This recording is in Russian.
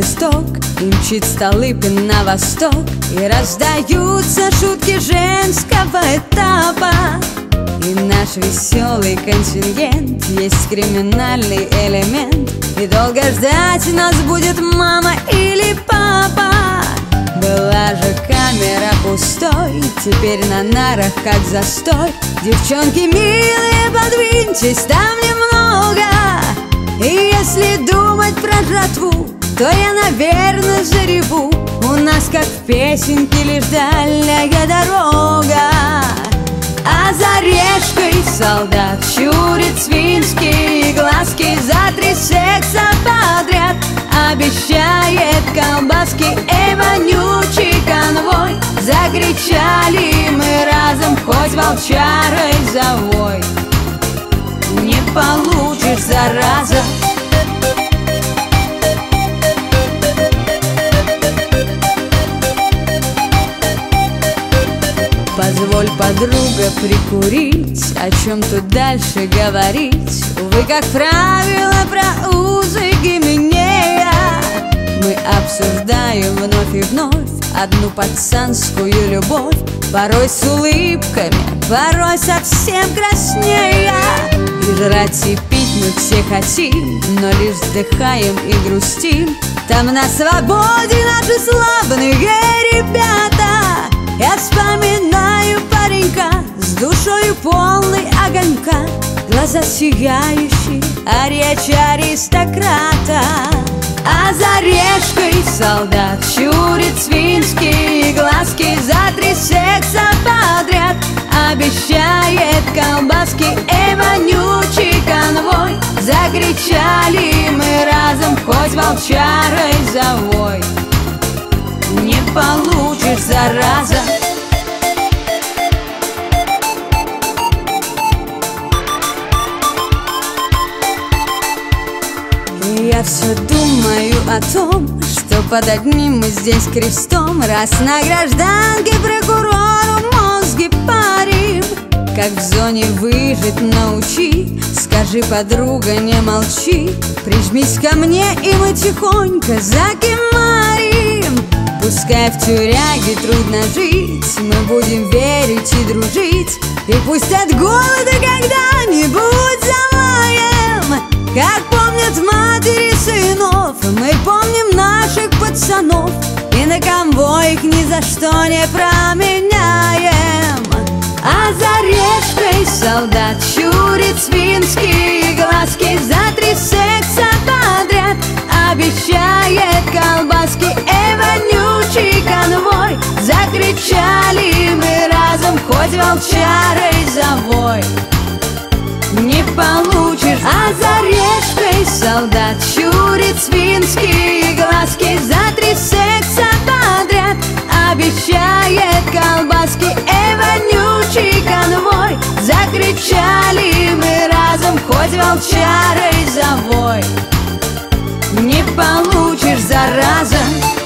жесток, и мчит Столыпин на восток, и раздаются шутки женского этапа. И наш веселый контингент есть криминальный элемент, и долго ждать нас будет мама или папа. Была же камера пустой, теперь на нарах как застой. Девчонки милые, подвиньтесь, там немного. И если думать про жратву, то я, наверное, зареву. У нас, как в песенке, лишь дальняя дорога. А за решкой солдат щурит свинские глазки, за 3 секса подряд обещает колбаски. Эй, вонючий конвой, закричали мы разом, хоть волчарой завой. Не получишь, зараза. Позволь, подруга, прикурить, о чем тут дальше говорить. Увы, как правило, про узы Гименея мы обсуждаем вновь и вновь одну пацанскую любовь. Порой с улыбками, порой совсем краснея. И жрать и пить мы все хотим, но лишь вздыхаем и грустим. Там на свободе наши славные ребята. Я вспоминаю паренька с душою полной огонька, глаза сияющие, а речь аристократа. А за решкой солдат щурит свинские глазки, за 3 секса подряд обещает колбаски. Эй, вонючий конвой, закричали мы разом, хоть волчарой завой. Не получишь, зараза. И я все думаю о том, что под одним мы здесь крестом, раз на гражданке прокурору мозги парим. Как в зоне выжить научи, скажи, подруга, не молчи. Прижмись ко мне, и мы тихонько закимарим. Пускай в тюряге трудно жить, мы будем верить и дружить. И пусть от голода когда-нибудь завоем, как помнят матери сынов, мы помним наших пацанов, и на конвоях ни за что не променяем. А за решкой солдат щурит свинские глазки, за 3 секса подряд обещает колбаски. Эй, вонючий конвой, закричали мы разом, хоть волчарой завой. Не получишь. А за решкой солдат щурит свинские глазки, за 3 секса подряд обещает колбаски. Эй, вонючий конвой, закричали мы разом, хоть волчарой завой. Не получишь, зараза.